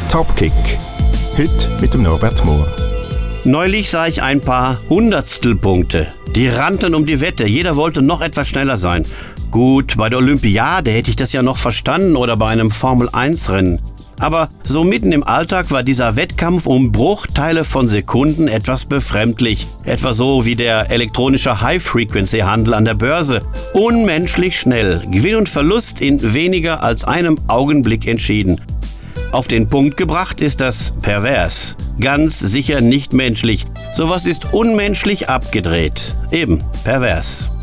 Topkick. Heute mit dem Norbert Mohr. Neulich sah ich ein paar Hundertstelpunkte. Die rannten um die Wette. Jeder wollte noch etwas schneller sein. Gut, bei der Olympiade hätte ich das ja noch verstanden oder bei einem Formel-1-Rennen. Aber so mitten im Alltag war dieser Wettkampf um Bruchteile von Sekunden etwas befremdlich. Etwa so wie der elektronische High-Frequency-Handel an der Börse. Unmenschlich schnell. Gewinn und Verlust in weniger als einem Augenblick entschieden. Auf den Punkt gebracht ist das pervers. Ganz sicher nicht menschlich. Sowas ist unmenschlich abgedreht. Eben pervers.